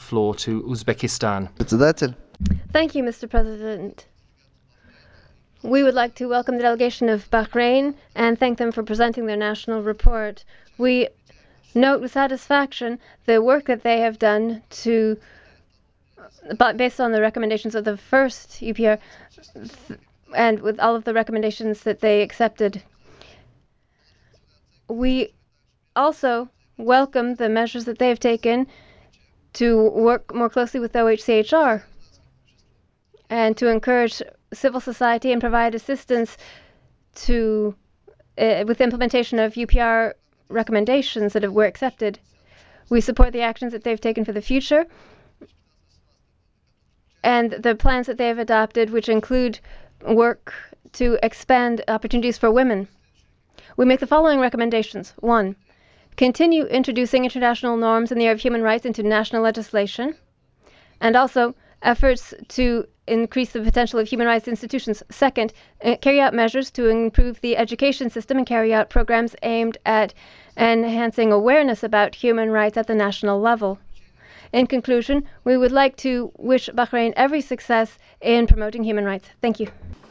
floor to Uzbekistan. Thank you, Mr. President. We would like to welcome the delegation of Bahrain and thank them for presenting their national report. We note with satisfaction the work that they have done based on the recommendations of the first UPR and with all of the recommendations that they accepted. We also welcome the measures that they have taken to work more closely with OHCHR and to encourage civil society and provide assistance with the implementation of UPR recommendations that were accepted. We support the actions that they've taken for the future and the plans that they have adopted, which include work to expand opportunities for women. We make the following recommendations. 1. Continue introducing international norms in the area of human rights into national legislation, and also efforts to increase the potential of human rights institutions. 2nd, carry out measures to improve the education system and carry out programs aimed at enhancing awareness about human rights at the national level. In conclusion, we would like to wish Bahrain every success in promoting human rights. Thank you.